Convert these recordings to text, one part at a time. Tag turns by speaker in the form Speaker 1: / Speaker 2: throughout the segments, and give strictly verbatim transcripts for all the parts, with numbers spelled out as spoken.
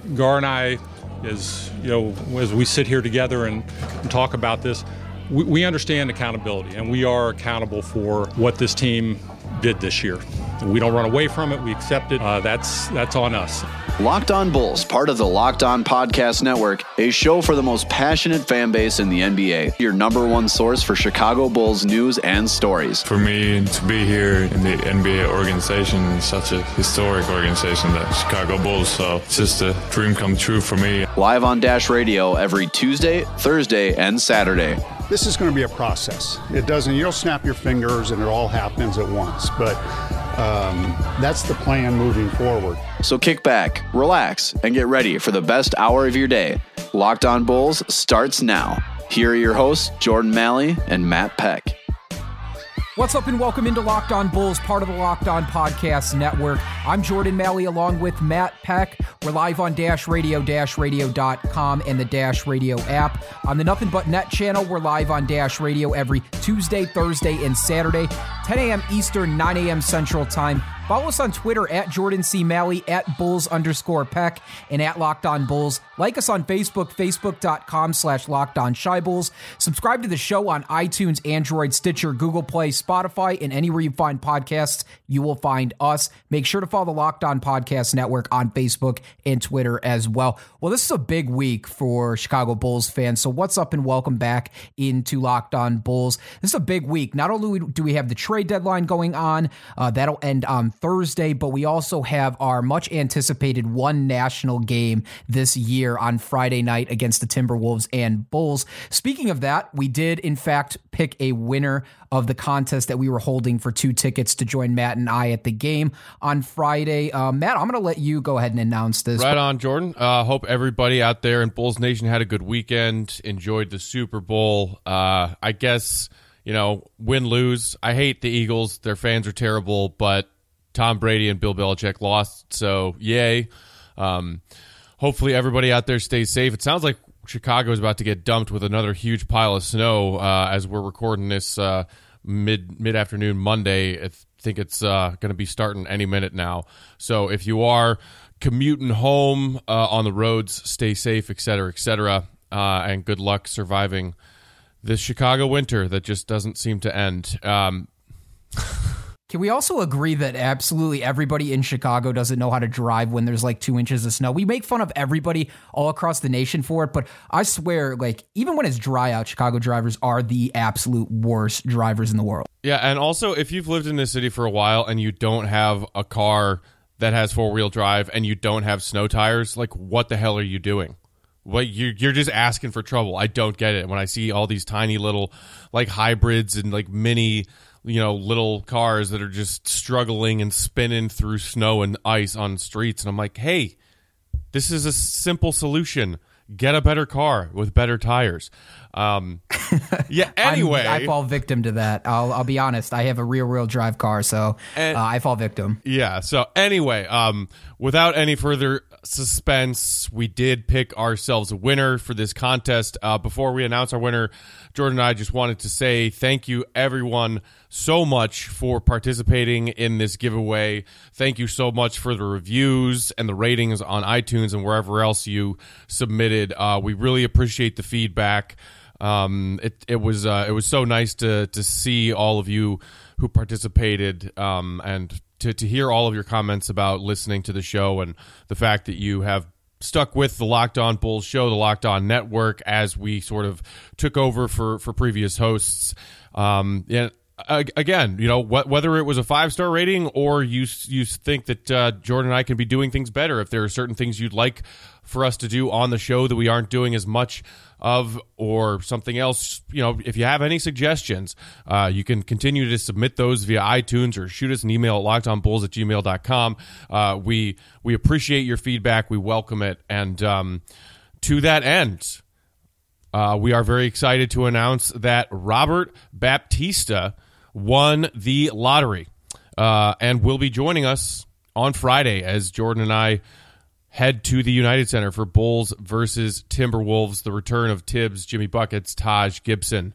Speaker 1: Gar and I, as you know, as we sit here together and, and talk about this, we, we understand accountability, and we are accountable for what this team did this year. We don't run away from it. We accept it. Uh, that's that's on us.
Speaker 2: Locked On Bulls, part of the Locked On Podcast Network, a show for the most passionate fan base in the N B A. Your number one source for Chicago Bulls news and stories.
Speaker 3: For me to be here in the N B A organization, is such a historic organization, the Chicago Bulls, so it's just a dream come true for me.
Speaker 2: Live on Dash Radio every Tuesday, Thursday, and Saturday.
Speaker 4: This is going to be a process. It doesn't, you don't snap your fingers and it all happens at once, but um, that's the plan moving forward.
Speaker 2: So kick back, relax, and get ready for the best hour of your day. Locked On Bulls starts now. Here are your hosts, Jordan Malley and Matt Peck.
Speaker 5: What's up and welcome into Locked On Bulls, part of the Locked On Podcast Network. I'm Jordan Malley along with Matt Peck. We're live on Dash Radio, dash radio dot com, and the Dash Radio app. On the Nothing But Net channel, we're live on Dash Radio every Tuesday, Thursday, and Saturday, ten a.m. Eastern, nine a.m. Central Time. Follow us on Twitter at Jordan C. Malley, at Bulls underscore Peck, and at Locked On Bulls. Like us on Facebook, facebook.com slash Locked On Shy Bulls. Subscribe to the show on iTunes, Android, Stitcher, Google Play, Spotify, and anywhere you find podcasts, you will find us. Make sure to follow the Locked On Podcast Network on Facebook and Twitter as well. Well, this is a big week for Chicago Bulls fans, so what's up and welcome back into Locked On Bulls. This is a big week. Not only do we have the trade deadline going on, uh, that'll end on Thursday, but we also have our much anticipated one national game this year on Friday night against the Timberwolves and Bulls. Speaking of that, we did in fact pick a winner of the contest that we were holding for two tickets to join Matt and I at the game on Friday. Uh, Matt, I'm going to let you go ahead and announce this.
Speaker 6: Right on, Jordan. Uh, hope everybody out there in Bulls Nation had a good weekend, enjoyed the Super Bowl. Uh, I guess, you know, win, lose. I hate the Eagles. Their fans are terrible, but Tom Brady and Bill Belichick lost, so yay. Um, hopefully everybody out there stays safe. It sounds like Chicago is about to get dumped with another huge pile of snow uh, as we're recording this uh, mid, mid-afternoon Monday. I think it's uh, going to be starting any minute now. So if you are commuting home uh, on the roads, stay safe, et cetera, et cetera, uh, and good luck surviving this Chicago winter that just doesn't seem to end. Um
Speaker 5: Can we also agree that absolutely everybody in Chicago doesn't know how to drive when there's like two inches of snow? We make fun of everybody all across the nation for it, but I swear, like, even when it's dry out, Chicago drivers are the absolute worst drivers in the world.
Speaker 6: Yeah, and also, if you've lived in this city for a while and you don't have a car that has four-wheel drive and you don't have snow tires, like, what the hell are you doing? Well, you're, you're just asking for trouble. I don't get it. When I see all these tiny little, like, hybrids and, like, mini, you know, little cars that are just struggling and spinning through snow and ice on streets. And I'm like, hey, this is a simple solution. Get a better car with better tires. Um, yeah, anyway.
Speaker 5: I fall victim to that. I'll, I'll be honest. I have a rear-wheel drive car, so
Speaker 6: and,
Speaker 5: uh, I fall victim.
Speaker 6: Yeah, so anyway, um, without any further suspense, we did pick ourselves a winner for this contest. Uh, before we announce our winner, Jordan and I just wanted to say thank you, everyone, so much for participating in this giveaway. Thank you so much for the reviews and the ratings on iTunes and wherever else you submitted. Uh, we really appreciate the feedback. Um, it it was uh, it was so nice to to see all of you who participated um, and to to hear all of your comments about listening to the show and the fact that you have stuck with the Locked On Bulls show, the Locked On Network, as we sort of took over for for previous hosts. Um, yeah. Again, you know, wh- whether it was a five-star rating or you you think that uh, Jordan and I can be doing things better, if there are certain things you'd like for us to do on the show that we aren't doing as much of, or something else, you know, if you have any suggestions, uh, you can continue to submit those via iTunes or shoot us an email at lockedonbulls at gmail dot com. Uh, we, we appreciate your feedback. We welcome it. And um, to that end, uh, we are very excited to announce that Robert Baptista won the lottery uh, and will be joining us on Friday as Jordan and I head to the United Center for Bulls versus Timberwolves, the return of Tibbs, Jimmy Buckets, Taj Gibson.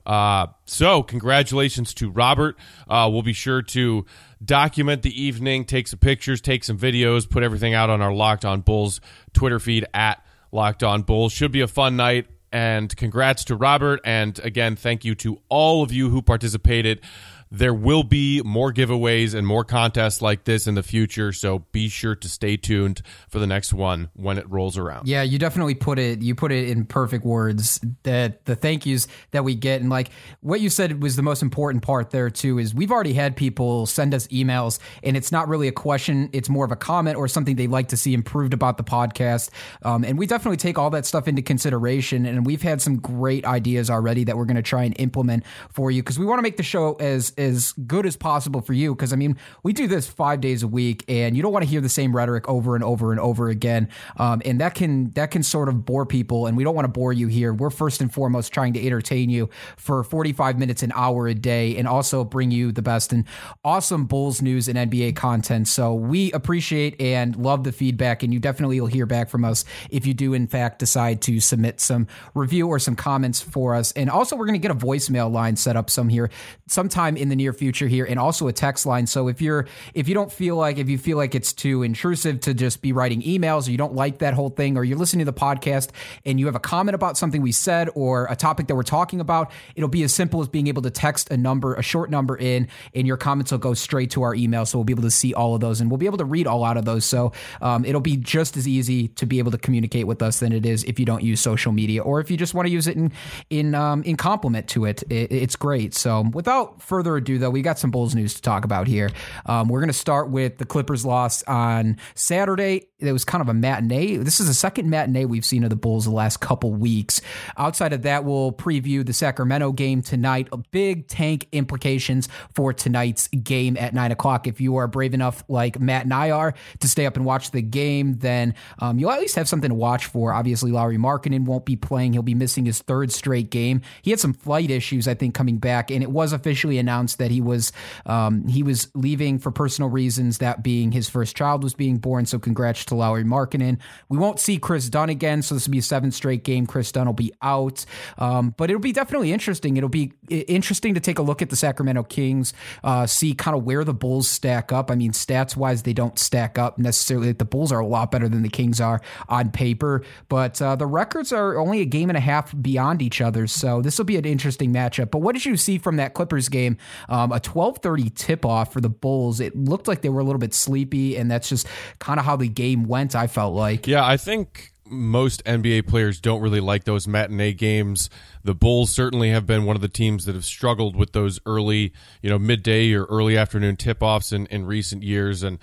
Speaker 6: Uh, so congratulations to Robert. Uh, we'll be sure to document the evening, take some pictures, take some videos, put everything out on our Locked On Bulls Twitter feed at Locked On Bulls. Should be a fun night, and congrats to Robert. And again, thank you to all of you who participated. There will be more giveaways and more contests like this in the future, so be sure to stay tuned for the next one when it rolls around.
Speaker 5: Yeah, you definitely put it you put it in perfect words, that the thank yous that we get. And like what you said was the most important part there too, is we've already had people send us emails, and it's not really a question, it's more of a comment or something they'd like to see improved about the podcast. Um, and we definitely take all that stuff into consideration, and we've had some great ideas already that we're going to try and implement for you, because we want to make the show as as good as possible for you. Because I mean, we do this five days a week, and you don't want to hear the same rhetoric over and over and over again. Um, and that can that can sort of bore people, and we don't want to bore you here. We're first and foremost trying to entertain you for forty-five minutes, an hour a day, and also bring you the best and awesome Bulls news and N B A content. So we appreciate and love the feedback, and you definitely will hear back from us if you do in fact decide to submit some review or some comments for us. And also, we're going to get a voicemail line set up some here sometime in the near future here, and also a text line. So if you're if you don't feel like if you feel like it's too intrusive to just be writing emails, or you don't like that whole thing, or you're listening to the podcast and you have a comment about something we said or a topic that we're talking about, it'll be as simple as being able to text a number, a short number in, and your comments will go straight to our email. So we'll be able to see all of those, and we'll be able to read all out of those. So um, it'll be just as easy to be able to communicate with us than it is if you don't use social media, or if you just want to use it in in um, in complement to it. it. It's great. So without further ado, though, we got some Bulls news to talk about here. Um, we're going to start with the Clippers loss on Saturday. It was kind of a matinee. This is the second matinee we've seen of the Bulls the last couple weeks. Outside of that, we'll preview the Sacramento game tonight. Big tank implications for tonight's game at nine o'clock. If you are brave enough, like Matt and I are, to stay up and watch the game, then um, you'll at least have something to watch for. Obviously, Lauri Markkanen won't be playing. He'll be missing his third straight game. He had some flight issues, I think, coming back, and it was officially announced that he was um, he was leaving for personal reasons, that being his first child was being born. So congrats to Lauri Markkanen. We won't see Chris Dunn again, so this will be a seventh straight game. Chris Dunn will be out, um, but it'll be definitely interesting. It'll be interesting to take a look at the Sacramento Kings, uh, see kind of where the Bulls stack up. I mean, stats-wise, they don't stack up necessarily. The Bulls are a lot better than the Kings are on paper, but uh, the records are only a game and a half beyond each other, so this will be an interesting matchup. But what did you see from that Clippers game? Um, a twelve thirty tip-off for the Bulls. It looked like they were a little bit sleepy, and that's just kind of how the game went, I felt like.
Speaker 6: Yeah, I think most N B A players don't really like those matinee games. The Bulls certainly have been one of the teams that have struggled with those early, you know, midday or early afternoon tip-offs in, in recent years, and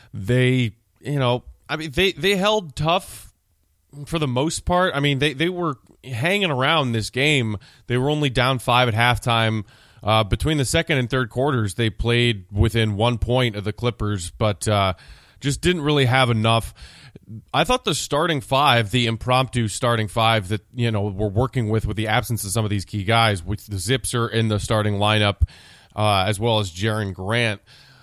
Speaker 6: they, you know, I mean, they, they held tough for the most part. I mean, they, they were hanging around this game. They were only down five at halftime. Uh, between the second and third quarters, they played within one point of the Clippers, but uh, just didn't really have enough. I thought the starting five, the impromptu starting five that, you know, we're working with with the absence of some of these key guys, with the Zipser in the starting lineup, uh, as well as Jaren Grant,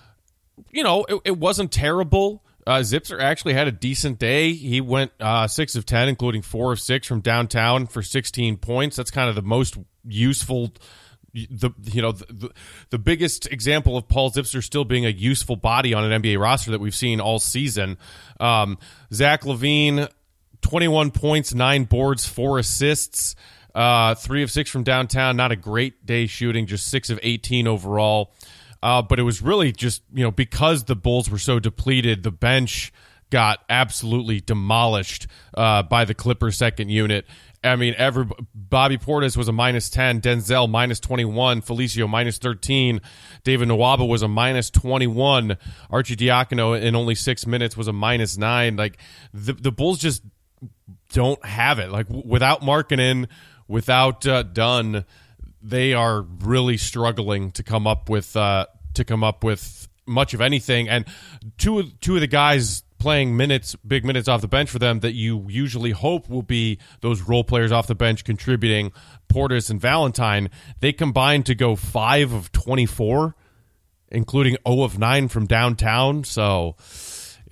Speaker 6: you know, it, it wasn't terrible. Uh, Zipser actually had a decent day. He went uh, six of ten, including four of six from downtown for sixteen points. That's kind of the most useful. The you know the, the biggest example of Paul Zipser still being a useful body on an N B A roster that we've seen all season. Um, Zach LaVine, twenty-one points, nine boards, four assists, uh, three of six from downtown. Not a great day shooting, just six of eighteen overall. Uh, but it was really just, you know, because the Bulls were so depleted, the bench got absolutely demolished uh, by the Clippers' second unit. I mean, every Bobby Portis was a minus ten, Denzel minus twenty-one, Felicio minus thirteen, David Nwaba was a minus twenty-one, Archie Diacono in only six minutes was a minus nine. Like, the, the Bulls just don't have it. Like, w- without Markkanen, without uh, Dunn, they are really struggling to come up with uh, to come up with much of anything. And two two of the guys playing minutes, big minutes off the bench for them that you usually hope will be those role players off the bench contributing, Portis and Valentine, they combined to go five of twenty-four, including zero of nine from downtown. So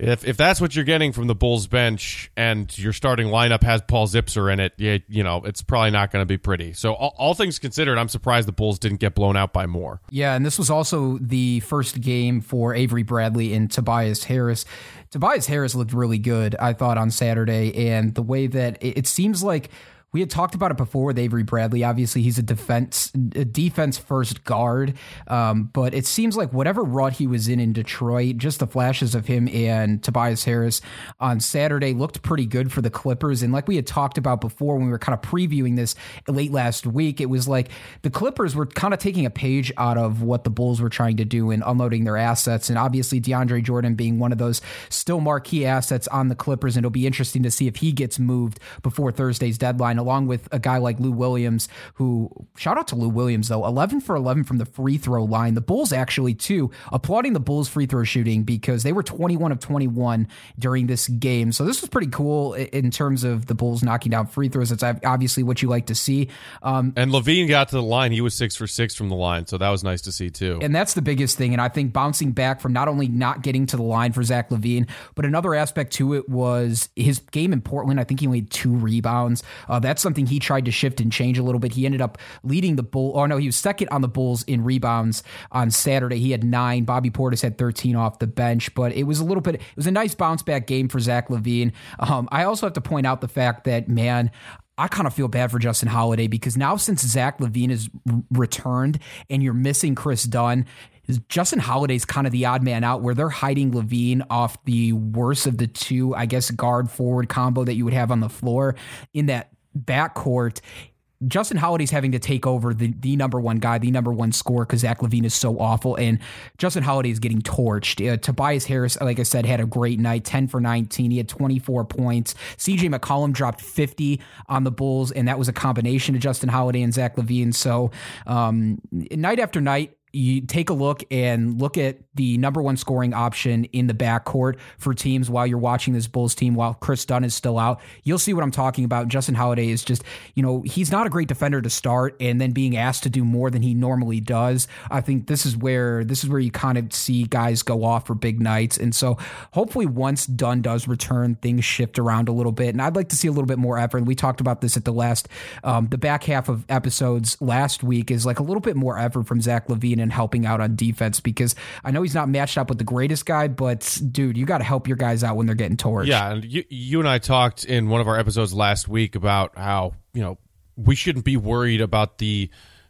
Speaker 6: If if that's what you're getting from the Bulls bench and your starting lineup has Paul Zipser in it, you, you know, it's probably not going to be pretty. So all, all things considered, I'm surprised the Bulls didn't get blown out by more.
Speaker 5: Yeah, and this was also the first game for Avery Bradley and Tobias Harris. Tobias Harris looked really good, I thought, on Saturday, and the way that it, it seems like we had talked about it before with Avery Bradley. Obviously, he's a defense a defense first guard, um, but it seems like whatever rut he was in in Detroit, just the flashes of him and Tobias Harris on Saturday looked pretty good for the Clippers. And like we had talked about before when we were kind of previewing this late last week, it was like the Clippers were kind of taking a page out of what the Bulls were trying to do in unloading their assets. And obviously, DeAndre Jordan being one of those still marquee assets on the Clippers, and it'll be interesting to see if he gets moved before Thursday's deadline, along with a guy like Lou Williams, who, shout out to Lou Williams, though, eleven for eleven from the free throw line. The Bulls actually, too, applauding the Bulls free throw shooting because they were twenty-one of twenty-one during this game. So this was pretty cool in terms of the Bulls knocking down free throws. That's obviously what you like to see. Um,
Speaker 6: and Levine got to the line. He was six for six from the line, so that was nice to see, too.
Speaker 5: And that's the biggest thing. And I think bouncing back from not only not getting to the line for Zach LaVine, but another aspect to it was his game in Portland. I think he only had two rebounds. Uh, that's something he tried to shift and change a little bit. He ended up leading the Bulls. Oh, no, he was second on the Bulls in rebounds on Saturday. He had nine. Bobby Portis had thirteen off the bench, but it was a little bit, it was a nice bounce back game for Zach LaVine. Um, I also have to point out the fact that, man, I kind of feel bad for Justin Holiday because now since Zach LaVine has returned and you're missing Chris Dunn, Justin Holiday's kind of the odd man out where they're hiding LaVine off the worst of the two, I guess, guard forward combo that you would have on the floor in that backcourt. Justin Holiday's having to take over the, the number one guy, the number one scorer, because Zach LaVine is so awful, and Justin Holiday is getting torched. Uh, Tobias Harris, like I said, had a great night, ten for nineteen. He had twenty-four points. C J McCollum dropped fifty on the Bulls, and that was a combination of Justin Holiday and Zach LaVine. So um, night after night, you take a look and look at the number one scoring option in the backcourt for teams while you're watching this Bulls team while Chris Dunn is still out. You'll see what I'm talking about. Justin Holiday is just, you know, he's not a great defender to start, and then being asked to do more than he normally does. I think this is where this is where you kind of see guys go off for big nights. And so hopefully once Dunn does return, things shift around a little bit. And I'd like to see a little bit more effort. We talked about this at the last, um, the back half of episodes last week, is like a little bit more effort from Zach LaVine and helping out on defense, because I know he's not matched up with the greatest guy, but dude, you got to help your guys out when they're getting torched.
Speaker 6: Yeah, and you, you and I talked in one of our episodes last week about how, you know, we shouldn't be worried about the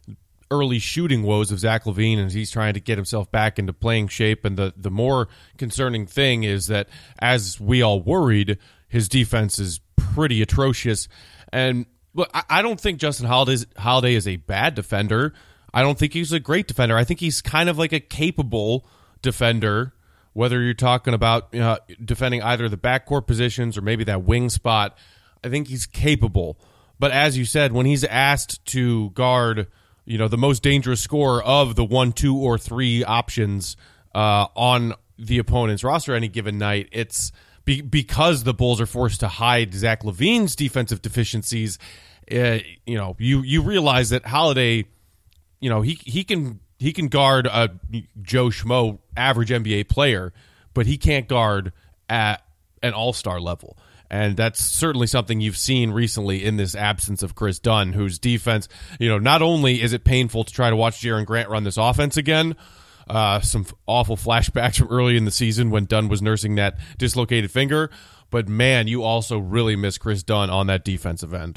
Speaker 6: early shooting woes of Zach LaVine as he's trying to get himself back into playing shape. And the, the more concerning thing is that, as we all worried, his defense is pretty atrocious. And look, I, I don't think Justin Holiday, Holiday is a bad defender. I don't think he's a great defender. I think he's kind of like a capable defender, whether you're talking about uh, defending either the backcourt positions or maybe that wing spot. I think he's capable. But as you said, when he's asked to guard, you know, the most dangerous scorer of the one, two, or three options uh, on the opponent's roster any given night, it's be- because the Bulls are forced to hide Zach LaVine's defensive deficiencies. Uh, you know, you you realize that Holiday, you know, he he can he can guard a Joe Schmo average N B A player, but he can't guard at an all-star level. And that's certainly something you've seen recently in this absence of Chris Dunn, whose defense, you know, not only is it painful to try to watch Jaren Grant run this offense again, uh, some awful flashbacks from early in the season when Dunn was nursing that dislocated finger, but man, you also really miss Chris Dunn on that defensive end.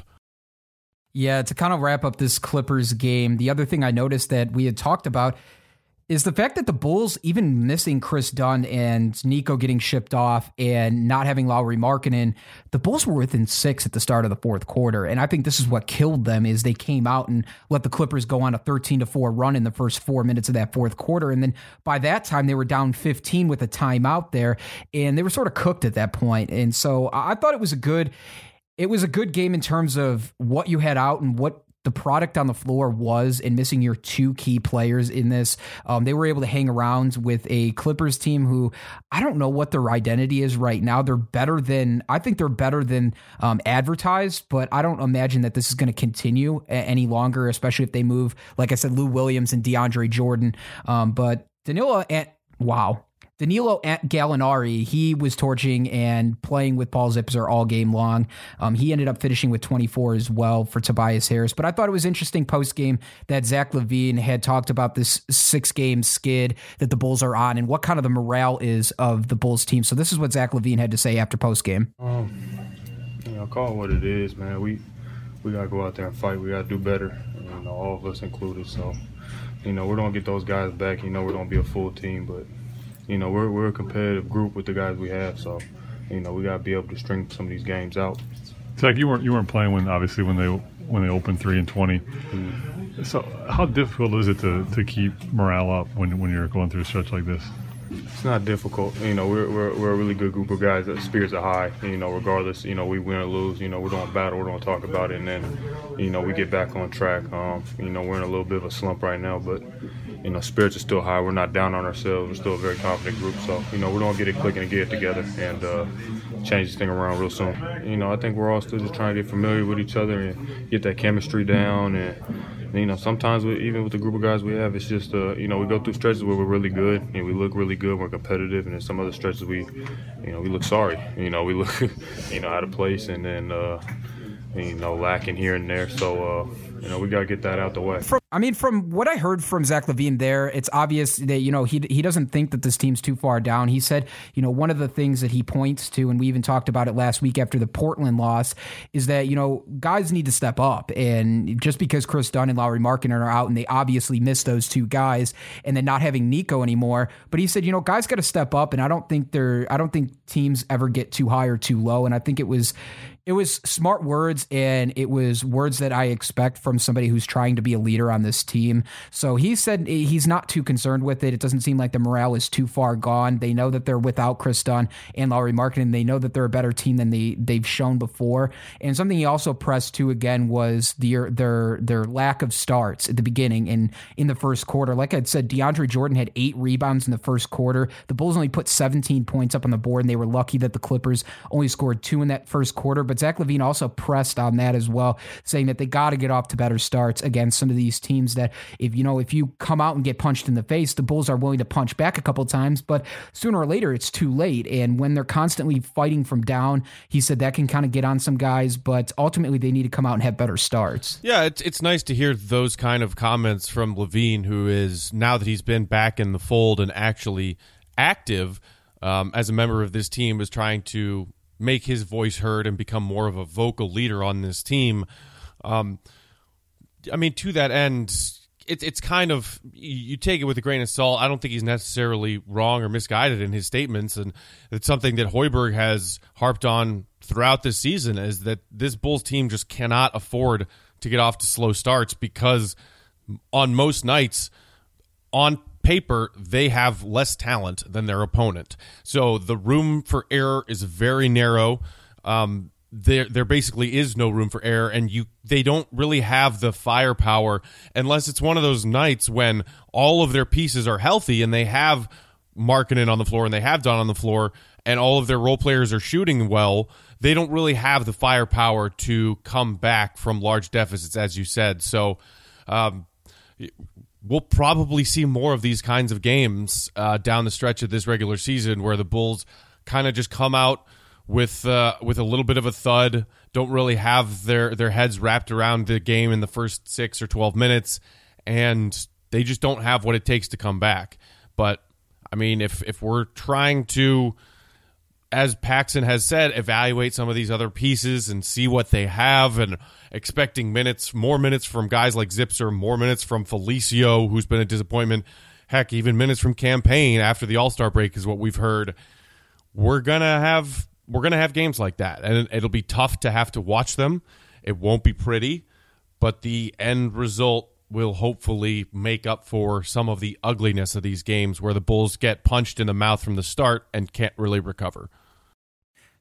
Speaker 5: Yeah, to kind of wrap up this Clippers game, the other thing I noticed that we had talked about is the fact that the Bulls, even missing Chris Dunn and Nico getting shipped off and not having Lauri Markkanen, the Bulls were within six at the start of the fourth quarter. And I think this is what killed them, is they came out and let the Clippers go on a thirteen to four run in the first four minutes of that fourth quarter. And then by that time, they were down fifteen with a timeout there, and they were sort of cooked at that point. And so I thought it was a good... It was a good game in terms of what you had out and what the product on the floor was, and missing your two key players in this. Um, they were able to hang around with a Clippers team who, I don't know what their identity is right now. They're better than, I think they're better than um, advertised, but I don't imagine that this is going to continue a- any longer, especially if they move, like I said, Lou Williams and DeAndre Jordan. Um, but Danilo, and wow. Danilo Gallinari, he was torching and playing with Paul Zipser all game long. Um, he ended up finishing with twenty-four as well for Tobias Harris. But I thought it was interesting post-game that Zach LaVine had talked about this six-game skid that the Bulls are on and what kind of the morale is of the Bulls team. So this is what Zach LaVine had to say after post-game.
Speaker 7: Um, you know, call it what it is, man. We we got to go out there and fight. We got to do better, you know, all of us included. So, you know, we're going to get those guys back. You know, we're going to be a full team, but you know, we're we're a competitive group with the guys we have, so you know we got to be able to string some of these games out.
Speaker 8: Zach, you weren't you weren't playing when obviously when they when they opened three and twenty. Mm-hmm. So how difficult is it to, to keep morale up when when you're going through a stretch like this?
Speaker 7: It's not difficult. You know, we're we're we're a really good group of guys. The spirits are high. You know, regardless, you know, we win or lose. You know, we're going to battle. We're going to talk about it, and then you know we get back on track. Um, you know, we're in a little bit of a slump right now, but you know, spirits are still high. We're not down on ourselves. We're still a very confident group. So, you know, we're going to get it clicking and get it together and uh, change this thing around real soon. You know, I think we're all still just trying to get familiar with each other and get that chemistry down. And, you know, sometimes we, even with the group of guys we have, it's just, uh, you know, we go through stretches where we're really good and we look really good, we're competitive. And then some other stretches we, you know, we look sorry. You know, we look, you know, out of place and then, uh, you know, lacking here and there. So, uh, you know, we got to get that out the way.
Speaker 5: From, I mean, from what I heard from Zach LaVine there, it's obvious that, you know, he he doesn't think that this team's too far down. He said, you know, one of the things that he points to, and we even talked about it last week after the Portland loss, is that, you know, guys need to step up. And just because Chris Dunn and Lauri Markkanen are out, and they obviously miss those two guys, and then not having Nico anymore, but he said, you know, guys got to step up. And I don't think they're, I don't think teams ever get too high or too low. And I think it was, It was smart words, and it was words that I expect from somebody who's trying to be a leader on this team. So he said he's not too concerned with it. It doesn't seem like the morale is too far gone. They know that they're without Chris Dunn and Lauri Markkanen. They know that they're a better team than they, they've shown before. And something he also pressed to again was their their their lack of starts at the beginning and in the first quarter. Like I said, DeAndre Jordan had eight rebounds in the first quarter. The Bulls only put seventeen points up on the board, and they were lucky that the Clippers only scored two in that first quarter. But Zach LaVine also pressed on that as well, saying that they got to get off to better starts against some of these teams that if you know if you come out and get punched in the face, the Bulls are willing to punch back a couple times, but sooner or later it's too late. And when they're constantly fighting from down, he said that can kind of get on some guys, but ultimately they need to come out and have better starts.
Speaker 6: Yeah, it's it's nice to hear those kind of comments from LaVine, who is, now that he's been back in the fold and actually active um, as a member of this team, is trying to make his voice heard and become more of a vocal leader on this team. Um, I mean, to that end, it, it's kind of, you take it with a grain of salt. I don't think he's necessarily wrong or misguided in his statements, and it's something that Hoiberg has harped on throughout this season, is that this Bulls team just cannot afford to get off to slow starts, because on most nights, on paper, they have less talent than their opponent. So the room for error is very narrow. Um, there, there basically is no room for error, and you they don't really have the firepower unless it's one of those nights when all of their pieces are healthy and they have Markkanen on the floor and they have Dunn on the floor and all of their role players are shooting well. They don't really have the firepower to come back from large deficits, as you said. So, um, we'll probably see more of these kinds of games uh, down the stretch of this regular season, where the Bulls kind of just come out with uh, with a little bit of a thud, don't really have their, their heads wrapped around the game in the first six or twelve minutes, and they just don't have what it takes to come back. But, I mean, if if we're trying to, as Paxson has said, evaluate some of these other pieces and see what they have, and expecting minutes, more minutes from guys like Zipser, more minutes from Felicio, who's been a disappointment, heck, even minutes from Campaign after the All-Star break is what we've heard. We're gonna have we're gonna have games like that, and it'll be tough to have to watch them. It won't be pretty, but the end result will hopefully make up for some of the ugliness of these games where the Bulls get punched in the mouth from the start and can't really recover.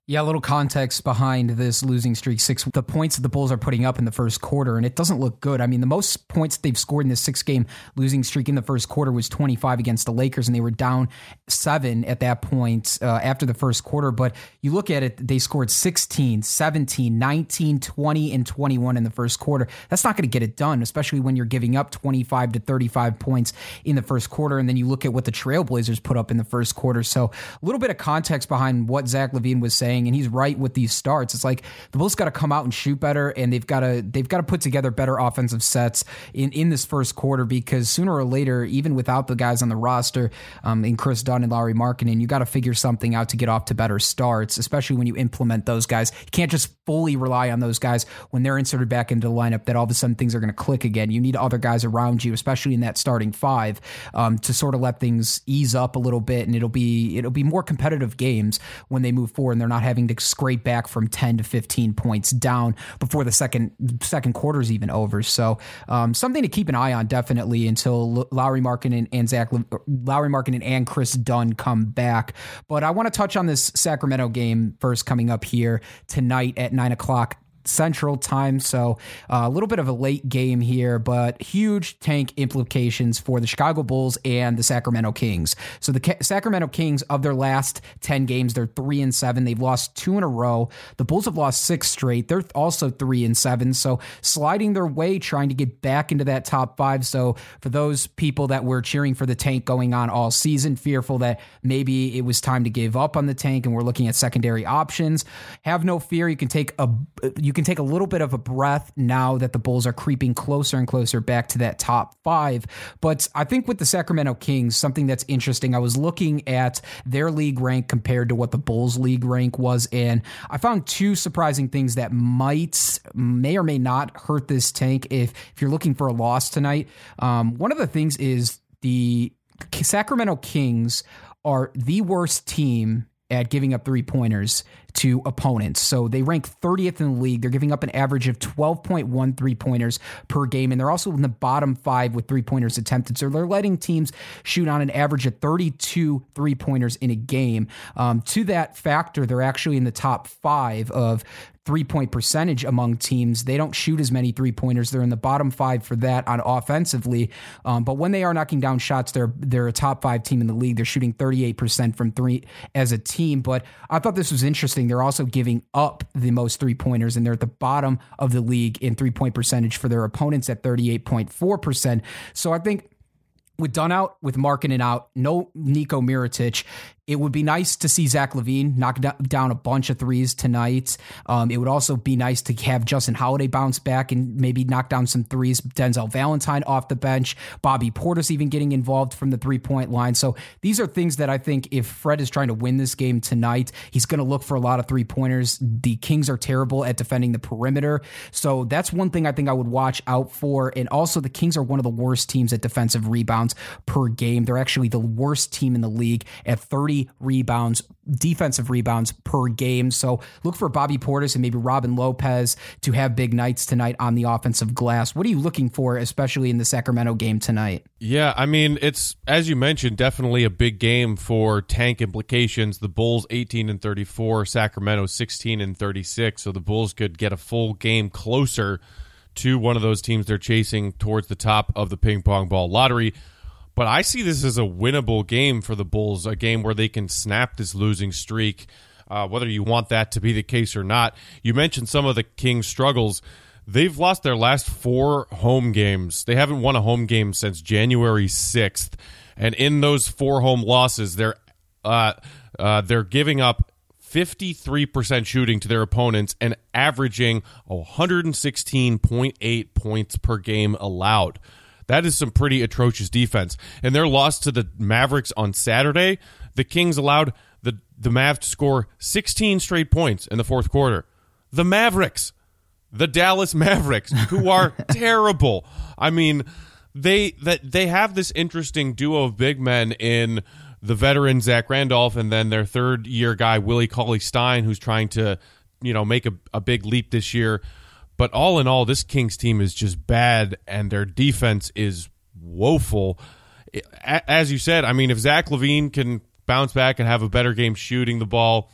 Speaker 5: Yeah, a little context behind this losing streak. Six, the points that the Bulls are putting up in the first quarter, and it doesn't look good. I mean, the most points they've scored in this six-game losing streak in the first quarter was twenty-five against the Lakers, and they were down seven at that point uh, after the first quarter. But you look at it, they scored sixteen, seventeen, nineteen, twenty, and twenty-one in the first quarter. That's not going to get it done, especially when you're giving up twenty-five to thirty-five points in the first quarter, and then you look at what the Trailblazers put up in the first quarter. So a little bit of context behind what Zach LaVine was saying. And he's right with these starts. It's like the Bulls got to come out and shoot better, and they've got to they've got to put together better offensive sets in, in this first quarter, because sooner or later, even without the guys on the roster, um, in Chris Dunn and Lauri Markkanen, you got to figure something out to get off to better starts, especially when you implement those guys. You can't just fully rely on those guys when they're inserted back into the lineup that all of a sudden things are going to click again. You need other guys around you, especially in that starting five, um, to sort of let things ease up a little bit, and it'll be it'll be more competitive games when they move forward and they're not having to scrape back from ten to fifteen points down before the second second quarter is even over. So um, something to keep an eye on definitely until Lauri Markkanen and Zach Lauri Markkanen and Chris Dunn come back. But I want to touch on this Sacramento game first, coming up here tonight at nine o'clock Central Time. So uh, a little bit of a late game here, but huge tank implications for the Chicago Bulls and the Sacramento Kings. So the Ca- Sacramento Kings, of their last ten games, they're three and seven. They've lost two in a row. The Bulls have lost six straight. They're also three and seven. So sliding their way, trying to get back into that top five. So for those people that were cheering for the tank going on all season, fearful that maybe it was time to give up on the tank and we're looking at secondary options, have no fear. You can take a you can take a little bit of a breath now that the Bulls are creeping closer and closer back to that top five. But I think with the Sacramento Kings, something that's interesting, I was looking at their league rank compared to what the Bulls league rank was, and I found two surprising things that might, may or may not hurt this tank if, if you're looking for a loss tonight. Um, one of the things is the Sacramento Kings are the worst team at giving up three-pointers to opponents. So they rank thirtieth in the league. They're giving up an average of twelve point one three-pointers per game, and they're also in the bottom five with three-pointers attempted. So they're letting teams shoot on an average of thirty-two three-pointers in a game. Um, to that factor, they're actually in the top five of three-point percentage among teams. They don't shoot as many three-pointers. They're in the bottom five for that on offensively. Um, but when they are knocking down shots, they're they're a top five team in the league. They're shooting thirty-eight percent from three as a team. But I thought this was interesting. They're also giving up the most three-pointers, and they're at the bottom of the league in three-point percentage for their opponents at thirty-eight point four percent. So I think with Dunn out, with Markkanen out, no Niko Mirotic, it would be nice to see Zach LaVine knock down a bunch of threes tonight. Um, it would also be nice to have Justin Holiday bounce back and maybe knock down some threes. Denzel Valentine off the bench. Bobby Portis even getting involved from the three-point line. So these are things that I think if Fred is trying to win this game tonight, he's going to look for a lot of three-pointers. The Kings are terrible at defending the perimeter. So that's one thing I think I would watch out for. And also the Kings are one of the worst teams at defensive rebounds per game. They're actually the worst team in the league at thirty rebounds, defensive rebounds per game. So look for Bobby Portis and maybe Robin Lopez to have big nights tonight on the offensive glass. What are you looking for, especially in the Sacramento game tonight?
Speaker 6: Yeah, I mean, it's, as you mentioned, definitely a big game for tank implications. The Bulls eighteen and thirty-four, Sacramento sixteen and thirty-six. So the Bulls could get a full game closer to one of those teams they're chasing towards the top of the ping pong ball lottery. But I see this as a winnable game for the Bulls, a game where they can snap this losing streak, uh, whether you want that to be the case or not. You mentioned some of the Kings' struggles. They've lost their last four home games. They haven't won a home game since January sixth. And in those four home losses, they're uh, uh, they're giving up fifty-three percent shooting to their opponents and averaging one hundred sixteen point eight points per game allowed. That is some pretty atrocious defense. And their loss to the Mavericks on Saturday, the Kings allowed the, the Mavs to score sixteen straight points in the fourth quarter. The Mavericks, the Dallas Mavericks, who are terrible. I mean, they that they have this interesting duo of big men in the veteran Zach Randolph and then their third-year guy, Willie Cauley-Stein, who's trying to, you know, make a, a big leap this year. But all in all, this Kings team is just bad, and their defense is woeful. As you said, I mean, if Zach LaVine can bounce back and have a better game shooting the ball,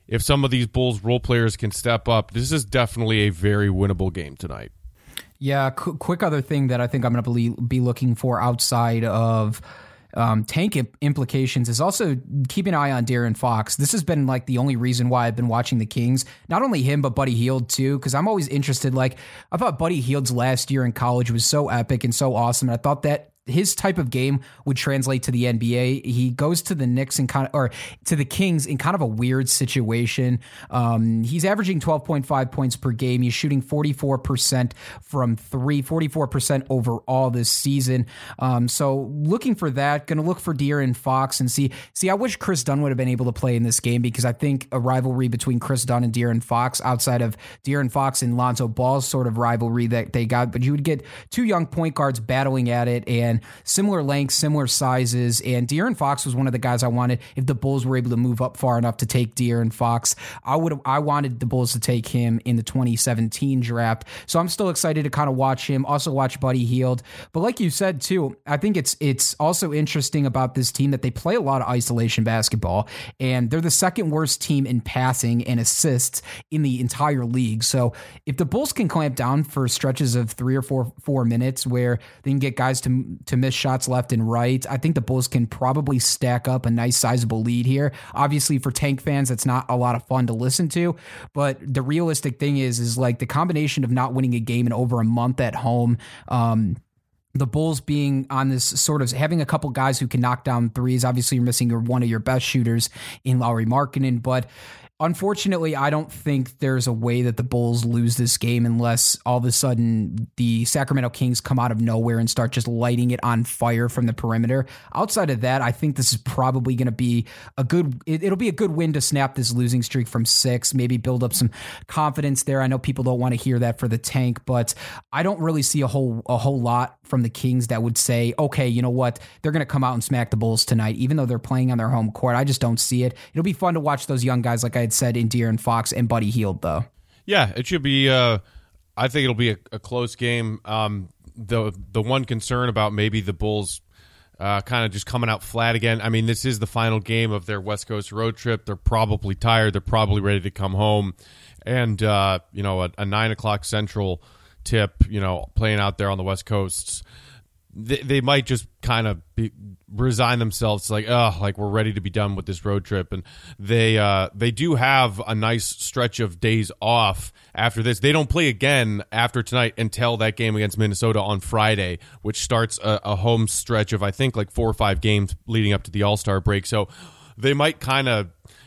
Speaker 6: if some of these Bulls role players can step up, this is definitely a very winnable game tonight.
Speaker 5: Yeah, qu- quick other thing that I think I'm going to be looking for outside of um, tank imp- implications is also keep an eye on De'Aaron Fox. This has been like the only reason why I've been watching the Kings. Not only him, but Buddy Hield too, because I'm always interested. Like, I thought Buddy Hield's last year in college was so epic and so awesome, and I thought that his type of game would translate to the N B A. He goes to the Knicks and kind of, or to the Kings in kind of a weird situation. Um, he's averaging twelve point five points per game. He's shooting forty-four percent from three, forty-four percent overall this season. Um, so looking for that, going to look for De'Aaron Fox and see, see, I wish Chris Dunn would have been able to play in this game, because I think a rivalry between Chris Dunn and De'Aaron Fox, outside of De'Aaron Fox and Lonzo Ball's sort of rivalry that they got, but you would get two young point guards battling at it, and similar lengths, similar sizes, and De'Aaron Fox was one of the guys I wanted. If the Bulls were able to move up far enough to take De'Aaron Fox, I would I wanted the Bulls to take him in the twenty seventeen draft. So I'm still excited to kind of watch him, also watch Buddy Hield. But like you said too, I think it's it's also interesting about this team that they play a lot of isolation basketball, and they're the second worst team in passing and assists in the entire league. So if the Bulls can clamp down for stretches of three or four four minutes where they can get guys to to miss shots left and right, I think the Bulls can probably stack up a nice sizable lead here. Obviously for tank fans, that's not a lot of fun to listen to, but the realistic thing is, is like the combination of not winning a game in over a month at home, um, the Bulls being on this sort of having a couple guys who can knock down threes. Obviously you're missing your, one of your best shooters in Lauri Markkanen, but unfortunately, I don't think there's a way that the Bulls lose this game unless all of a sudden the Sacramento Kings come out of nowhere and start just lighting it on fire from the perimeter. Outside of that, I think this is probably going to be a good, it, it'll be a good win to snap this losing streak from six, maybe build up some confidence there. I know people don't want to hear that for the tank, but I don't really see a whole, a whole lot from the Kings that would say, okay, you know what, they're going to come out and smack the Bulls tonight, even though they're playing on their home court. I just don't see it. It'll be fun to watch those young guys, like I had said, in De'Aaron Fox and Buddy Hield, though.
Speaker 6: Yeah, it should be. Uh, I think it'll be a, a close game. Um, the the one concern about maybe the Bulls uh, kind of just coming out flat again. I mean, this is the final game of their West Coast road trip. They're probably tired. They're probably ready to come home, and uh, you know, a, a nine o'clock Central tip. You know, playing out there on the West Coast. They, they might just kind of be, resign themselves to like, oh, like we're ready to be done with this road trip. And they uh, they do have a nice stretch of days off after this. They don't play again after tonight until that game against Minnesota on Friday, which starts a, a home stretch of, I think, like four or five games leading up to the All-Star break. So they might kind of,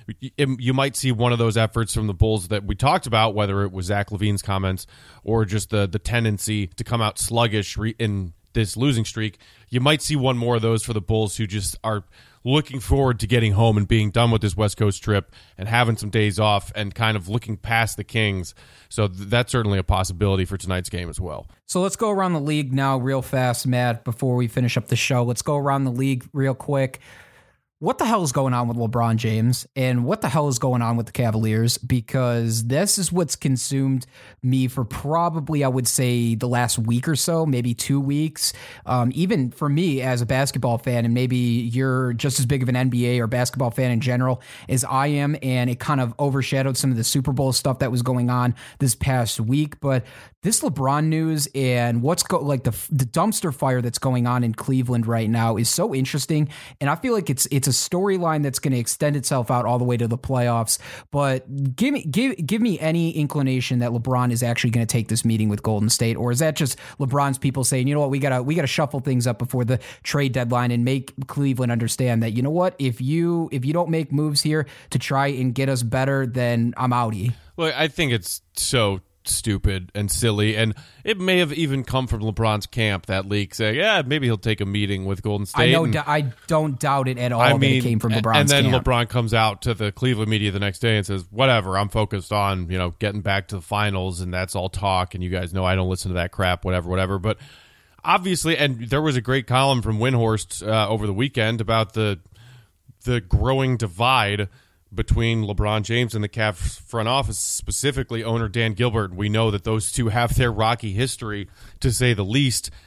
Speaker 6: you might see one of those efforts from the Bulls that we talked about, whether it was Zach LaVine's comments or just the, the tendency to come out sluggish in this losing streak. You might see one more of those for the Bulls, who just are looking forward to getting home and being done with this West Coast trip and having some days off and kind of looking past the Kings. So th- that's certainly a possibility for tonight's game as well.
Speaker 5: So let's go around the league now real fast, Matt, before we finish up the show. Let's go around the league real quick. What the hell is going on with LeBron James, and what the hell is going on with the Cavaliers? Because this is what's consumed me for probably, I would say, the last week or so, maybe two weeks. Um, even for me as a basketball fan, and maybe you're just as big of an N B A or basketball fan in general as I am, and it kind of overshadowed some of the Super Bowl stuff that was going on this past week. But this LeBron news and what's go like the the dumpster fire that's going on in Cleveland right now is so interesting, and I feel like it's it's a storyline that's going to extend itself out all the way to the playoffs. But give me give give me any inclination that LeBron is actually going to take this meeting with Golden State, or is that just LeBron's people saying, you know what, we gotta we gotta shuffle things up before the trade deadline and make Cleveland understand that, you know what, if you if you don't make moves here to try and get us better, then I'm outie.
Speaker 6: Well, I think it's so stupid and silly, and it may have even come from LeBron's camp, that leak saying, yeah, maybe he'll take a meeting with Golden State.
Speaker 5: I know,
Speaker 6: and,
Speaker 5: I don't doubt it at all.
Speaker 6: I
Speaker 5: that
Speaker 6: mean,
Speaker 5: it came from LeBron's
Speaker 6: and then
Speaker 5: camp.
Speaker 6: LeBron comes out to the Cleveland media the next day and says, whatever, I'm focused on, you know, getting back to the finals, and that's all talk, and you guys know I don't listen to that crap, whatever, whatever. But obviously, and there was a great column from Windhorst uh, over the weekend about the the growing divide between LeBron James and the Cavs front office, specifically owner Dan Gilbert. We know that those two have their rocky history, to say the least.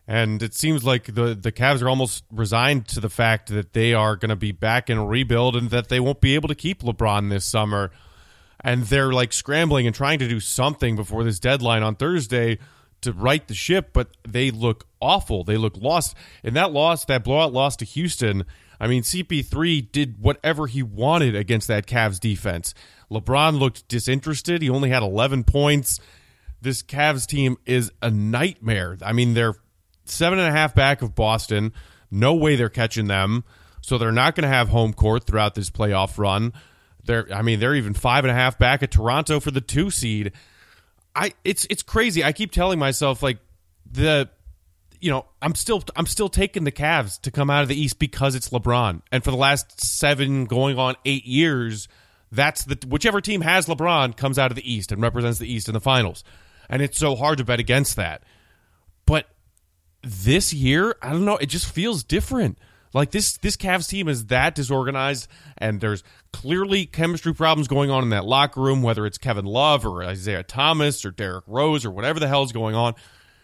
Speaker 6: And it seems like the, the Cavs are almost resigned to the fact that they are going to be back in a rebuild and that they won't be able to keep LeBron this summer. And they're like scrambling and trying to do something before this deadline on Thursday to right the ship, but they look awful. They look lost. And that loss, that blowout loss to Houston, I mean, C P three did whatever he wanted against that Cavs defense. LeBron looked disinterested. He only had eleven points. This Cavs team is a nightmare. I mean, they're seven and a half back of Boston. No way they're catching them. So they're not going to have home court throughout this playoff run. They're, I mean, they're even five and a half back at Toronto for the two seed. I, it's, it's crazy. I keep telling myself, like, the, you know, I'm still, I'm still taking the Cavs to come out of the East because it's LeBron. And for the last seven, going on eight years, that's the whichever team has LeBron comes out of the East and represents the East in the finals. And it's so hard to bet against that. But this year, I don't know, it just feels different. Like this this Cavs team is that disorganized, and there's clearly chemistry problems going on in that locker room, whether it's Kevin Love or Isaiah Thomas or Derrick Rose or whatever the hell is going on.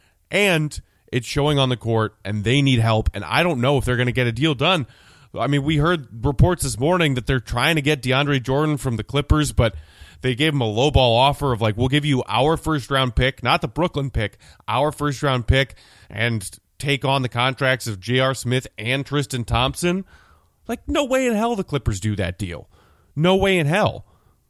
Speaker 6: And it's showing on the court, and they need help, and I don't know if they're going to get a deal done. I mean, we heard reports this morning that they're trying to get DeAndre Jordan from the Clippers, but they gave him a lowball offer of like, we'll give you our first-round pick, not the Brooklyn pick, our first-round pick, and take on the contracts of J R. Smith and Tristan Thompson. Like, no way in hell the Clippers do that deal. No way in hell.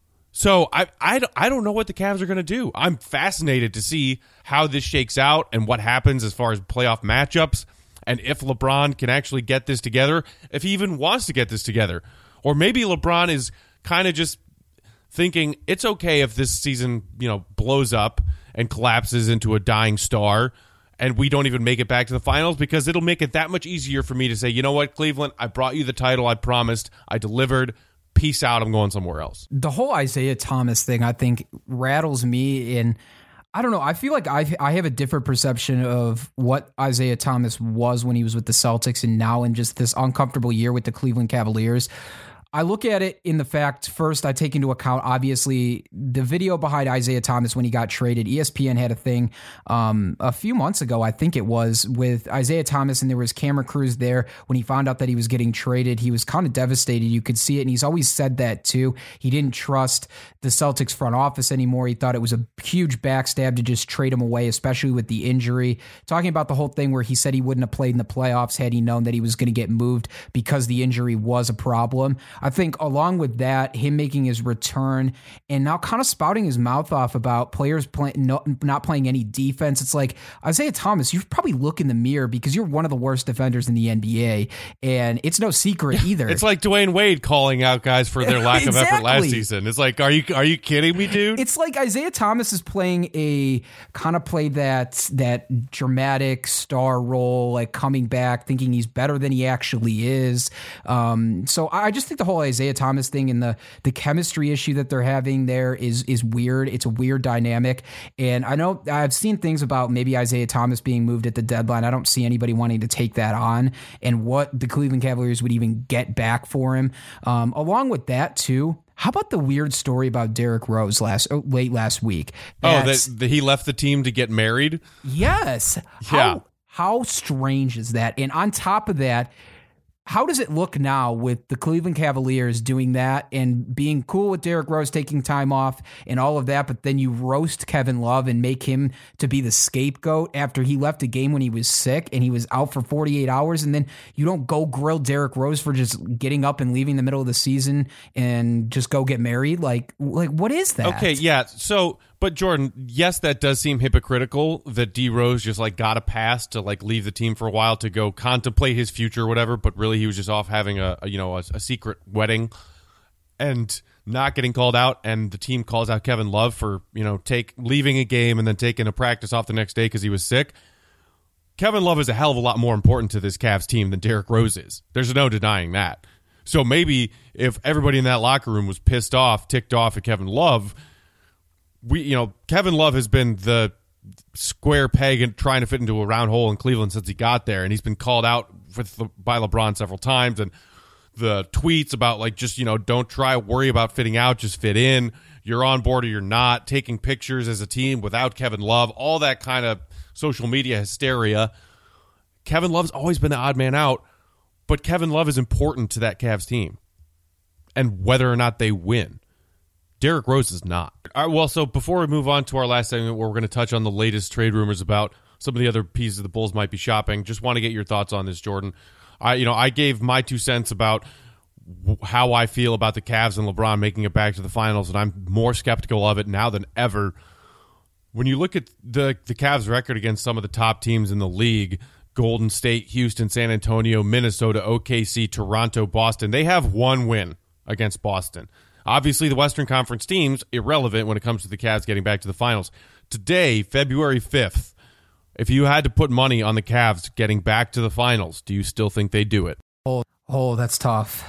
Speaker 6: So I, I, I don't know what the Cavs are going to do. I'm fascinated to see how this shakes out and what happens as far as playoff matchups, and if LeBron can actually get this together, if he even wants to get this together. Or maybe LeBron is kind of just thinking it's okay if this season, you know, blows up and collapses into a dying star and we don't even make it back to the finals, because it'll make it that much easier for me to say, you know what, Cleveland, I brought you the title, I promised, I delivered, peace out, I'm going somewhere else.
Speaker 5: The whole Isaiah Thomas thing, I think, rattles me, and I don't know, I feel like I I have a different perception of what Isaiah Thomas was when he was with the Celtics and now in just this uncomfortable year with the Cleveland Cavaliers. I look at it in the fact, first, I take into account, obviously, the video behind Isaiah Thomas when he got traded. E S P N had a thing um, a few months ago, I think it was, with Isaiah Thomas, and there was camera crews there when he found out that he was getting traded. He was kind of devastated. You could see it, and he's always said that, too. He didn't trust the Celtics front office anymore. He thought it was a huge backstab to just trade him away, especially with the injury. Talking about the whole thing where he said he wouldn't have played in the playoffs had he known that he was going to get moved because the injury was a problem. I think along with that, him making his return and now kind of spouting his mouth off about players play, no, not playing any defense. It's like, Isaiah Thomas, you probably look in the mirror because you're one of the worst defenders in the N B A, and it's no secret either.
Speaker 6: It's like Dwayne Wade calling out guys for their lack
Speaker 5: exactly.
Speaker 6: of effort last season. It's like, are you are you kidding me, dude?
Speaker 5: It's like Isaiah Thomas is playing a kind of play that that dramatic star role, like coming back, thinking he's better than he actually is. Um, so I just think the whole Isaiah Thomas thing and the the chemistry issue that they're having there is is weird. It's a weird dynamic, and I know I've seen things about maybe Isaiah Thomas being moved at the deadline. I don't see anybody wanting to take that on, and what the Cleveland Cavaliers would even get back for him. Um, along with that too, how about the weird story about Derrick Rose last oh, late last week?
Speaker 6: Oh, that, that he left the team to get married?
Speaker 5: Yes. How,
Speaker 6: yeah.
Speaker 5: How strange is that? And on top of that, how does it look now with the Cleveland Cavaliers doing that and being cool with Derrick Rose taking time off and all of that, but then you roast Kevin Love and make him to be the scapegoat after he left a game when he was sick and he was out for forty-eight hours, and then you don't go grill Derrick Rose for just getting up and leaving the middle of the season and just go get married? Like, like what is that?
Speaker 6: Okay, yeah, so... But Jordan, yes, that does seem hypocritical that D Rose just like got a pass to like leave the team for a while to go contemplate his future or whatever, but really he was just off having a, a you know a, a secret wedding and not getting called out, and the team calls out Kevin Love for you know take leaving a game and then taking a practice off the next day because he was sick. Kevin Love is a hell of a lot more important to this Cavs team than Derrick Rose is. There's no denying that. So maybe if everybody in that locker room was pissed off, ticked off at Kevin Love, we, you know, Kevin Love has been the square peg and trying to fit into a round hole in Cleveland since he got there, and he's been called out with the, by LeBron several times. And the tweets about like just you know don't try worry about fitting out, just fit in. You're on board or you're not. Taking pictures as a team without Kevin Love, all that kind of social media hysteria. Kevin Love's always been the odd man out, but Kevin Love is important to that Cavs team and whether or not they win. Derrick Rose is not. All right, well, so before we move on to our last segment where we're going to touch on the latest trade rumors about some of the other pieces the Bulls might be shopping, just want to get your thoughts on this, Jordan. I, you know, I gave my two cents about how I feel about the Cavs and LeBron making it back to the finals, and I'm more skeptical of it now than ever. When you look at the, the Cavs' record against some of the top teams in the league, Golden State, Houston, San Antonio, Minnesota, O K C, Toronto, Boston, they have one win against Boston. Obviously, the Western Conference teams, irrelevant when it comes to the Cavs getting back to the finals. Today, February fifth, if you had to put money on the Cavs getting back to the finals, do you still think they do it?
Speaker 5: Oh, oh that's tough.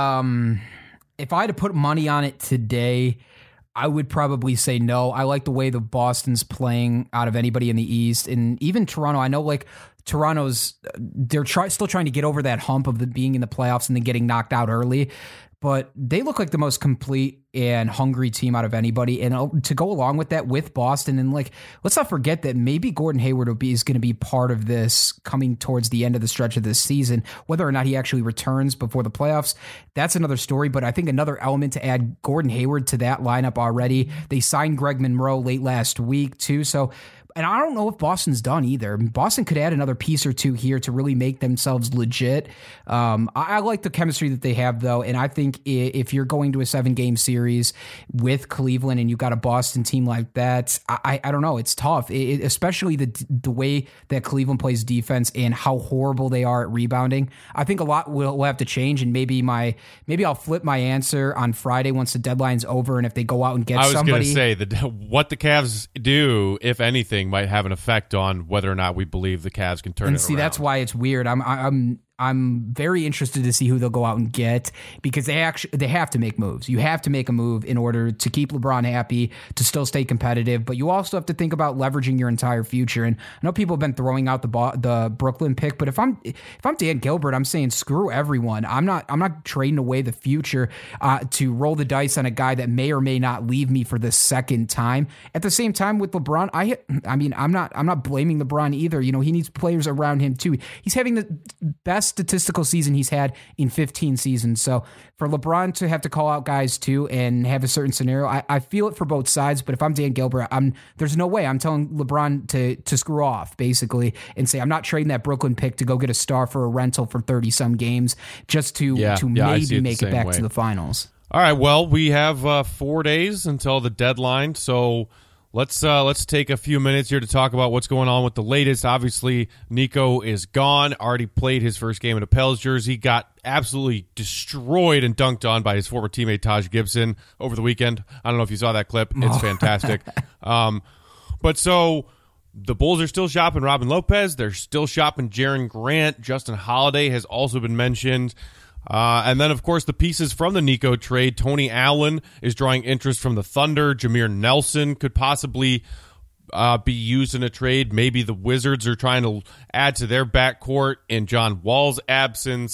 Speaker 5: Um, if I had to put money on it today, I would probably say no. I like the way the Boston's playing out of anybody in the East, and even Toronto. I know, like, Toronto's, they're try, still trying to get over that hump of the, being in the playoffs and then getting knocked out early. But they look like the most complete and hungry team out of anybody. And to go along with that with Boston, and like, let's not forget that maybe Gordon Hayward will be, is going to be part of this coming towards the end of the stretch of this season. Whether or not he actually returns before the playoffs, that's another story. But I think another element to add Gordon Hayward to that lineup already. They signed Greg Monroe late last week too. So, and I don't know if Boston's done either. Boston could add another piece or two here to really make themselves legit. Um, I, I like the chemistry that they have, though, and I think if you're going to a seven-game series with Cleveland and you've got a Boston team like that, I, I don't know. It's tough, it, especially the the way that Cleveland plays defense and how horrible they are at rebounding. I think a lot will, will have to change, and maybe my maybe I'll flip my answer on Friday once the deadline's over, and if they go out and get
Speaker 6: I was
Speaker 5: somebody.
Speaker 6: I was going to say, that what the Cavs do, if anything, might have an effect on whether or not we believe the Cavs can turn
Speaker 5: and
Speaker 6: it
Speaker 5: see,
Speaker 6: around.
Speaker 5: That's why it's weird. I'm I'm I'm very interested to see who they'll go out and get, because they actually they have to make moves. You have to make a move in order to keep LeBron happy, to still stay competitive, but you also have to think about leveraging your entire future. And I know people have been throwing out the the Brooklyn pick, but if I'm if I'm Dan Gilbert, I'm saying screw everyone. I'm not I'm not trading away the future uh, to roll the dice on a guy that may or may not leave me for the second time. At the same time, with LeBron, I I mean I'm not I'm not blaming LeBron either. You know, he needs players around him too. He's having the best statistical season he's had in fifteen seasons. So for LeBron to have to call out guys too and have a certain scenario, I, I feel it for both sides. But if I'm Dan Gilbert, I'm there's no way I'm telling LeBron to to screw off basically and say I'm not trading that Brooklyn pick to go get a star for a rental for thirty some games just to
Speaker 6: yeah,
Speaker 5: to
Speaker 6: yeah,
Speaker 5: maybe
Speaker 6: it
Speaker 5: make it back
Speaker 6: way.
Speaker 5: to the finals.
Speaker 6: All right. Well, we have uh, four days until the deadline, so. Let's uh, let's take a few minutes here to talk about what's going on with the latest. Obviously, Nico is gone. Already played his first game in a Pels jersey. Got absolutely destroyed and dunked on by his former teammate Taj Gibson over the weekend. I don't know if you saw that clip. It's oh. fantastic. um, but so the Bulls are still shopping Robin Lopez. They're still shopping Jaren Grant. Justin Holiday has also been mentioned. Uh, and then, of course, the pieces from the Nico trade. Tony Allen is drawing interest from the Thunder. Jameer Nelson could possibly uh, be used in a trade. Maybe the Wizards are trying to add to their backcourt in John Wall's absence.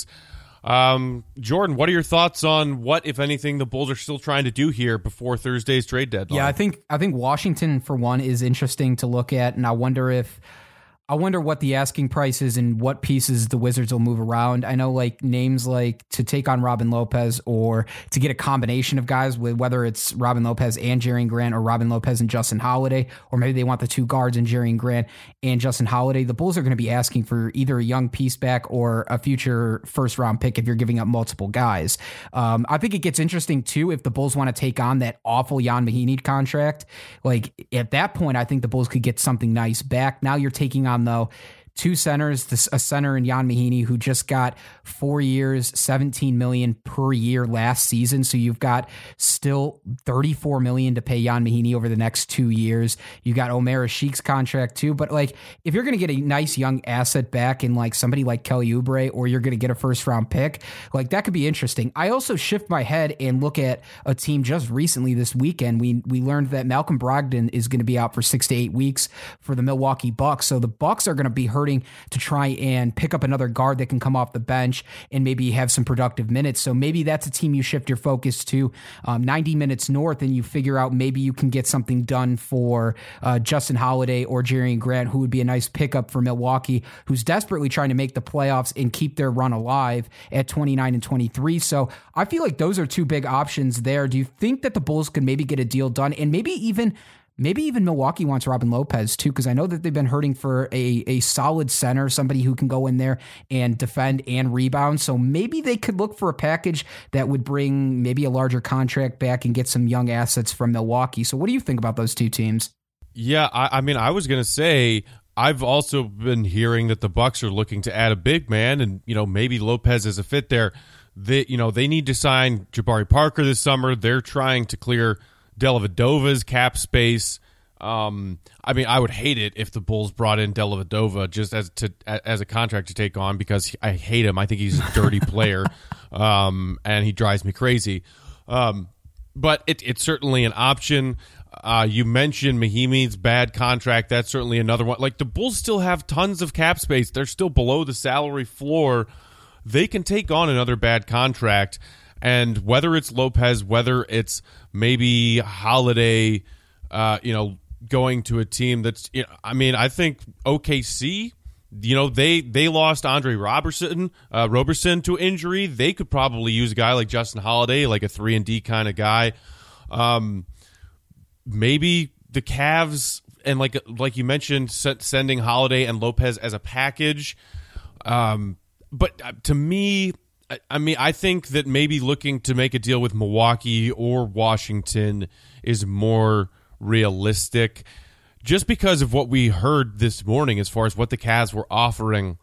Speaker 6: Um, Jordan, what are your thoughts on what, if anything, the Bulls are still trying to do here before Thursday's trade deadline?
Speaker 5: Yeah, I think I think Washington, for one, is interesting to look at, and I wonder if I wonder what the asking price is and what pieces the Wizards will move around. I know like names like to take on Robin Lopez or to get a combination of guys with whether it's Robin Lopez and Jaren Grant or Robin Lopez and Justin Holiday, or maybe they want the two guards in Jaren Grant and Justin Holiday. The Bulls are going to be asking for either a young piece back or a future first round pick if you're giving up multiple guys. Um, I think it gets interesting too if the Bulls want to take on that awful Jan Mahinmi contract. Like at that point, I think the Bulls could get something nice back. Now you're taking on though two centers, this, a center in Jan Mahinmi who just got four years, seventeen million dollars per year last season. So you've got still thirty-four million dollars to pay Jan Mahinmi over the next two years. You got Omer Ashik's contract too. But like, if you're going to get a nice young asset back in like somebody like Kelly Oubre, or you're going to get a first round pick, like that could be interesting. I also shift my head and look at a team just recently this weekend. We, we learned that Malcolm Brogdon is going to be out for six to eight weeks for the Milwaukee Bucks. So the Bucks are going to be hurting hurting to try and pick up another guard that can come off the bench and maybe have some productive minutes. So maybe that's a team you shift your focus to, um, ninety minutes north, and you figure out maybe you can get something done for uh, Justin Holiday or Jerrion Grant, who would be a nice pickup for Milwaukee, who's desperately trying to make the playoffs and keep their run alive at twenty-nine and twenty-three. So I feel like those are two big options there. Do you think that the Bulls could maybe get a deal done, and maybe even Maybe even Milwaukee wants Robin Lopez too, because I know that they've been hurting for a, a solid center, somebody who can go in there and defend and rebound. So maybe they could look for a package that would bring maybe a larger contract back and get some young assets from Milwaukee. So what do you think about those two teams?
Speaker 6: Yeah, I, I mean, I was going to say, I've also been hearing that the Bucks are looking to add a big man, and you know maybe Lopez is a fit there. They, you know, they need to sign Jabari Parker this summer. They're trying to clear Dellavedova's cap space. Um, I mean, I would hate it if the Bulls brought in Dellavedova just as to as a contract to take on, because I hate him. I think he's a dirty player, um, and he drives me crazy. Um, but it, it's certainly an option. Uh, you mentioned Mahimi's bad contract. That's certainly another one. Like, the Bulls still have tons of cap space. They're still below the salary floor. They can take on another bad contract. And whether it's Lopez, whether it's maybe Holiday, uh, you know, going to a team that's, you know, I mean, I think O K C, you know, they they lost Andre Robertson, uh, Roberson to injury. They could probably use a guy like Justin Holiday, like a three and D kind of guy. Um, maybe the Cavs, and like like you mentioned, sending Holiday and Lopez as a package. Um, but to me, I mean, I think that maybe looking to make a deal with Milwaukee or Washington is more realistic, just because of what we heard this morning as far as what the Cavs were offering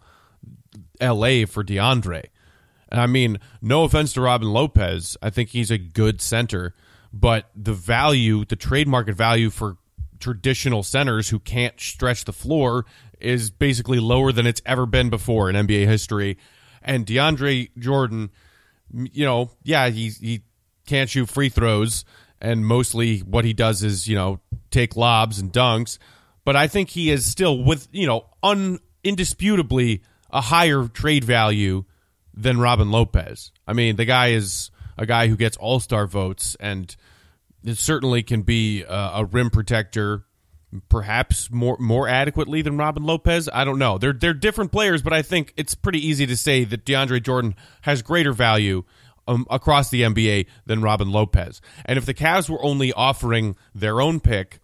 Speaker 6: L A for DeAndre. And I mean, no offense to Robin Lopez, I think he's a good center, but the value, the trade market value for traditional centers who can't stretch the floor is basically lower than it's ever been before in N B A history. And DeAndre Jordan, you know, yeah, he he can't shoot free throws, and mostly what he does is, you know, take lobs and dunks. But I think he is still, with, you know, un, indisputably a higher trade value than Robin Lopez. I mean, the guy is a guy who gets all-star votes, and it certainly can be a, a rim protector, perhaps more more adequately than Robin Lopez. I don't know. They're they're different players, but I think it's pretty easy to say that DeAndre Jordan has greater value um, across the N B A than Robin Lopez. And if the Cavs were only offering their own pick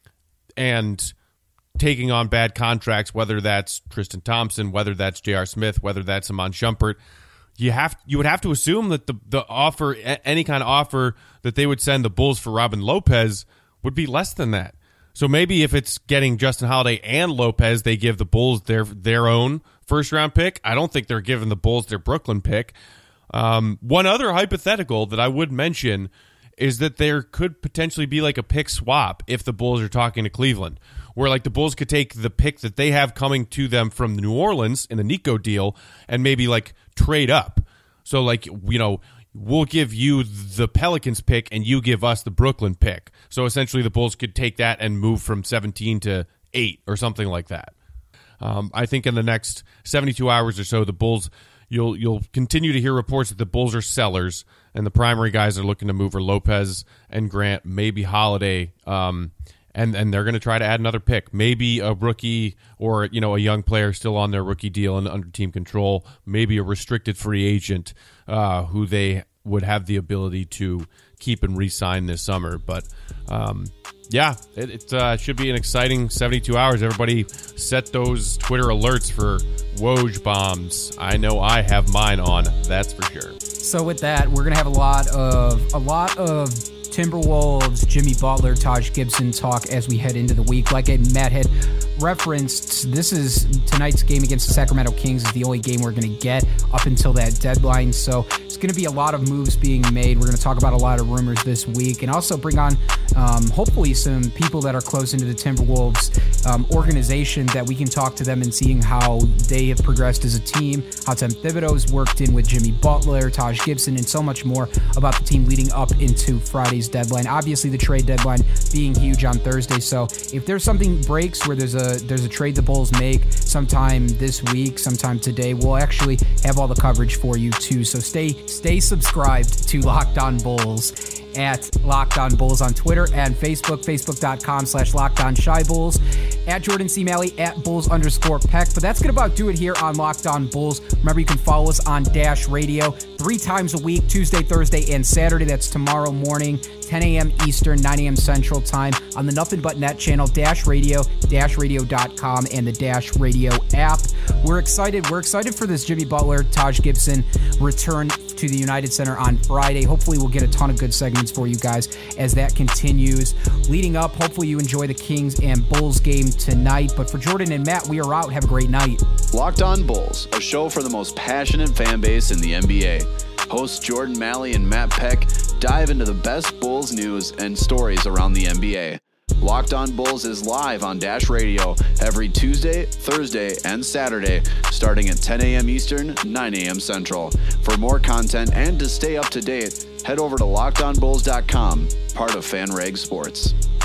Speaker 6: and taking on bad contracts, whether that's Tristan Thompson, whether that's J R. Smith, whether that's Iman Shumpert, you have you would have to assume that the the offer, any kind of offer that they would send the Bulls for Robin Lopez, would be less than that. So maybe if it's getting Justin Holiday and Lopez, they give the Bulls their their own first-round pick. I don't think they're giving the Bulls their Brooklyn pick. Um, one other hypothetical that I would mention is that there could potentially be like a pick swap if the Bulls are talking to Cleveland, where like the Bulls could take the pick that they have coming to them from New Orleans in the Nico deal and maybe like trade up. So like, you know, we'll give you the Pelicans pick and you give us the Brooklyn pick. So essentially the Bulls could take that and move from seventeen to eight or something like that. Um, I think in the next seventy-two hours or so, the Bulls, you'll you'll continue to hear reports that the Bulls are sellers and the primary guys are looking to move are Lopez and Grant, maybe Holiday, um, and and they're going to try to add another pick, maybe a rookie or, you know, a young player still on their rookie deal and under team control, maybe a restricted free agent uh, who they would have the ability to keep and re-sign this summer. But um, yeah, it, it uh, should be an exciting seventy-two hours. Everybody set those Twitter alerts for Woj bombs. I know I have mine on, that's for sure.
Speaker 5: So with that, we're gonna have a lot of a lot of Timberwolves, Jimmy Butler, Taj Gibson talk as we head into the week. Like Matt had referenced, this is tonight's game against the Sacramento Kings is the only game we're going to get up until that deadline. So it's going to be a lot of moves being made. We're going to talk about a lot of rumors this week and also bring on um, hopefully some people that are close into the Timberwolves um, organization that we can talk to them and seeing how they have progressed as a team, how Tim Thibodeau's worked in with Jimmy Butler, Taj Gibson, and so much more about the team leading up into Friday's today's deadline. Obviously, the trade deadline being huge on Thursday. So if there's something breaks where there's a there's a trade the Bulls make sometime this week, sometime today, we'll actually have all the coverage for you too. So stay stay subscribed to Locked On Bulls at Locked On Bulls on Twitter and Facebook, facebook.com slash Locked On Shy Bulls, at Jordan C. Malley, at Bulls underscore Peck. But that's going to about do it here on Locked On Bulls. Remember, you can follow us on Dash Radio three times a week, Tuesday, Thursday, and Saturday. That's tomorrow morning, ten a.m. Eastern, nine a.m. Central Time on the Nothing But Net channel, Dash Radio, dash radio dot com, and the Dash Radio app. We're excited. We're excited for this Jimmy Butler, Taj Gibson return to the United Center on Friday. Hopefully we'll get a ton of good segments for you guys as that continues. Leading up, hopefully you enjoy the Kings and Bulls game tonight. But for Jordan and Matt, we are out. Have a great night.
Speaker 2: Locked On Bulls, a show for the most passionate fan base in the N B A. Hosts Jordan Malley and Matt Peck dive into the best Bulls news and stories around the N B A. Locked On Bulls is live on Dash Radio every Tuesday, Thursday, and Saturday, starting at ten a.m. Eastern, nine a.m. Central. For more content and to stay up to date, head over to locked on bulls dot com, part of FanRag Sports.